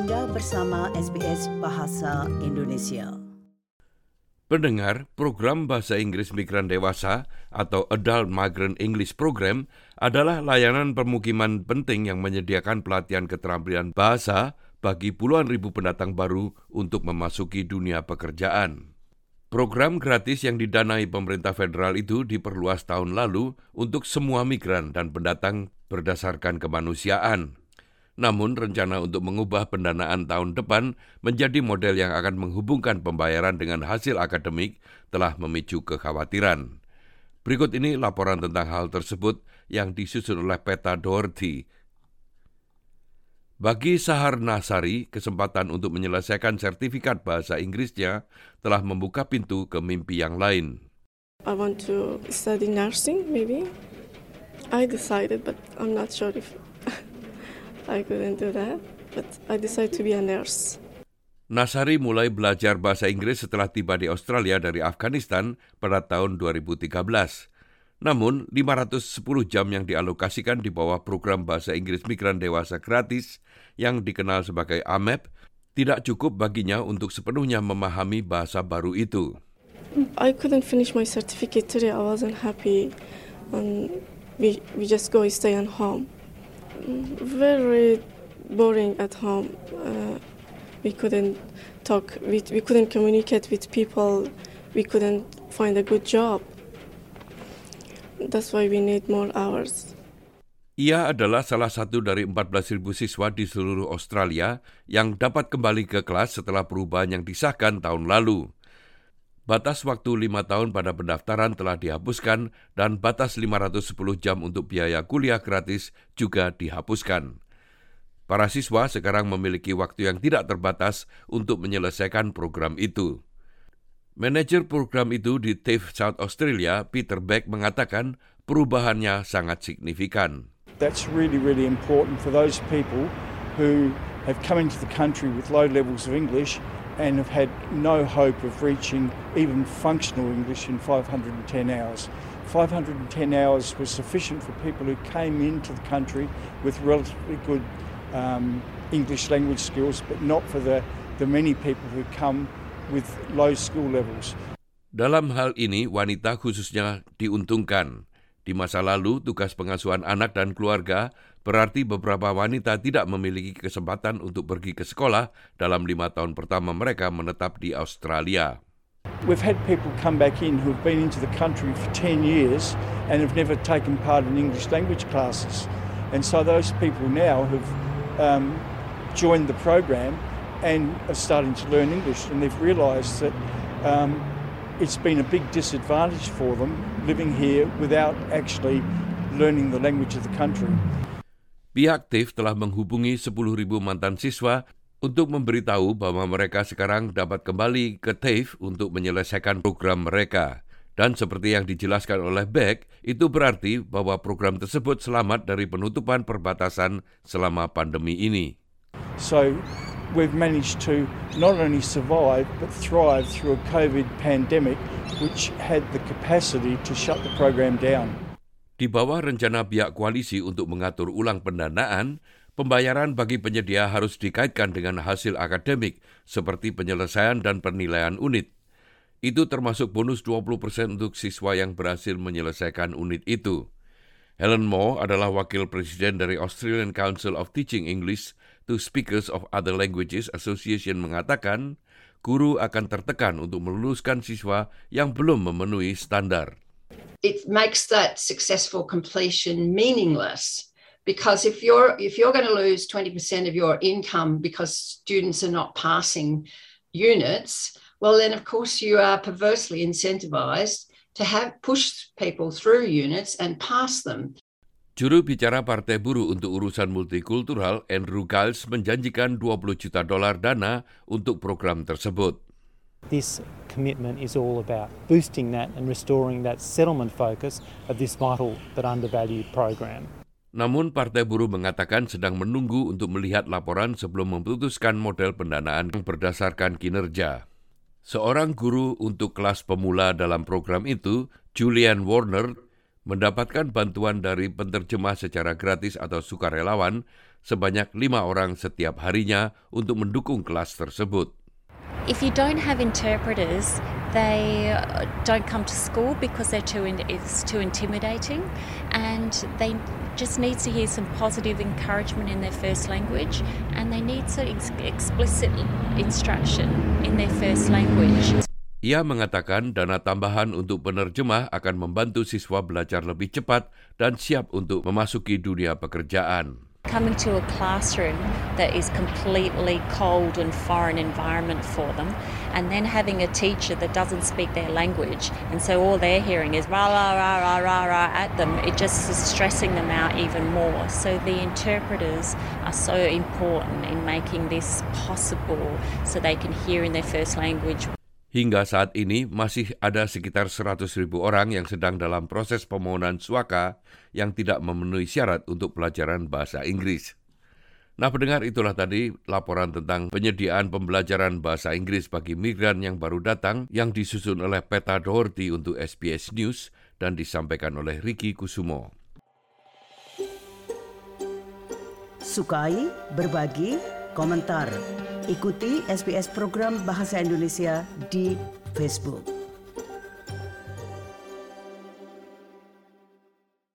Anda bersama SBS Bahasa Indonesia. Pendengar, program Bahasa Inggris Migran Dewasa atau Adult Migrant English Program adalah layanan permukiman penting yang menyediakan pelatihan keterampilan bahasa bagi puluhan ribu pendatang baru untuk memasuki dunia pekerjaan. Program gratis yang didanai pemerintah federal itu diperluas tahun lalu untuk semua migran dan pendatang berdasarkan kemanusiaan. Namun, rencana untuk mengubah pendanaan tahun depan menjadi model yang akan menghubungkan pembayaran dengan hasil akademik telah memicu kekhawatiran. Berikut ini laporan tentang hal tersebut yang disusun oleh Peta Doherty. Bagi Sahar Nasari, kesempatan untuk menyelesaikan sertifikat bahasa Inggrisnya telah membuka pintu ke mimpi yang lain. I want to study nursing, maybe. I decided, but I'm not sure if I couldn't do that. But I decided to be a nurse. Nasari mulai belajar bahasa Inggris setelah tiba di Australia dari Afghanistan pada tahun 2013. Namun, 510 jam yang dialokasikan di bawah program Bahasa Inggris Migran Dewasa Gratis yang dikenal sebagai AMEP tidak cukup baginya untuk sepenuhnya memahami bahasa baru itu. I couldn't finish my certificate today. I wasn't happy. We just stay at home. Very boring at home. We couldn't talk. We couldn't communicate with people. We couldn't find a good job. That's why we need more hours. Ia adalah salah satu dari 14.000 siswa di seluruh Australia yang dapat kembali ke kelas setelah perubahan yang disahkan tahun lalu. Batas waktu 5 tahun pada pendaftaran telah dihapuskan dan batas 510 jam untuk biaya kuliah gratis juga dihapuskan. Para siswa sekarang memiliki waktu yang tidak terbatas untuk menyelesaikan program itu. Manajer program itu di TAFE South Australia, Peter Beck, mengatakan perubahannya sangat signifikan. That's really, really important for those people who have come into the country with low levels of English and have had no hope of reaching even functional English in 510 hours. 510 hours was sufficient for people who came into the country with relatively good English language skills, but not for the many people who come with low school levels. Dalam hal ini, wanita khususnya diuntungkan. Di masa lalu, tugas pengasuhan anak dan keluarga berarti beberapa wanita tidak memiliki kesempatan untuk pergi ke sekolah dalam 5 tahun pertama mereka menetap di Australia. We've had people come back in who've been into the country for 10 years and have never taken part in English language classes. And so those people now have joined the program and are starting to learn English, and they've realised that it's been a big disadvantage for them living here without actually learning the language of the country. Pihak TAFE telah menghubungi 10.000 mantan siswa untuk memberitahu bahwa mereka sekarang dapat kembali ke TAFE untuk menyelesaikan program mereka. Dan seperti yang dijelaskan oleh Beck, itu berarti bahwa program tersebut selamat dari penutupan perbatasan selama pandemi ini. So, we've managed to not only survive but thrive through a COVID pandemic which had the capacity to shut the program down. Di bawah rencana pihak koalisi untuk mengatur ulang pendanaan, pembayaran bagi penyedia harus dikaitkan dengan hasil akademik seperti penyelesaian dan penilaian unit. Itu termasuk bonus 20% untuk siswa yang berhasil menyelesaikan unit itu. Helen Moore adalah wakil presiden dari Australian Council of Teaching English to Speakers of Other Languages Association mengatakan, guru akan tertekan untuk meluluskan siswa yang belum memenuhi standar. It makes that successful completion meaningless because if you're going to lose 20% of your income because students are not passing units, well then of course you are perversely incentivized to push people through units and pass them. Juru bicara Partai Buruh untuk urusan multikultural, Andrew Giles, menjanjikan $20 juta dana untuk program tersebut. This commitment is all about boosting that and restoring that settlement focus of this vital but undervalued program. Namun Partai Buruh mengatakan sedang menunggu untuk melihat laporan sebelum memutuskan model pendanaan yang berdasarkan kinerja. Seorang guru untuk kelas pemula dalam program itu, Julian Warner, mendapatkan bantuan dari penterjemah secara gratis atau sukarelawan sebanyak 5 orang setiap harinya untuk mendukung kelas tersebut. If you don't have interpreters, they don't come to school because it's too intimidating, and they just need to hear some positive encouragement in their first language, and they need some explicit instruction in their first language. Ia mengatakan dana tambahan untuk penerjemah akan membantu siswa belajar lebih cepat dan siap untuk memasuki dunia pekerjaan. Coming to a classroom that is completely cold and foreign environment for them, and then having a teacher that doesn't speak their language, and so all they're hearing is rah rah rah rah rah rah at them, it just is stressing them out even more. So the interpreters are so important in making this possible so they can hear in their first language. Hingga saat ini masih ada sekitar 100,000 orang yang sedang dalam proses permohonan suaka yang tidak memenuhi syarat untuk pelajaran bahasa Inggris. Nah, pendengar, itulah tadi laporan tentang penyediaan pembelajaran bahasa Inggris bagi migran yang baru datang yang disusun oleh Peta Doherty untuk SBS News dan disampaikan oleh Ricky Kusumo. Sukai, berbagi, komentar. Ikuti SBS program Bahasa Indonesia di Facebook.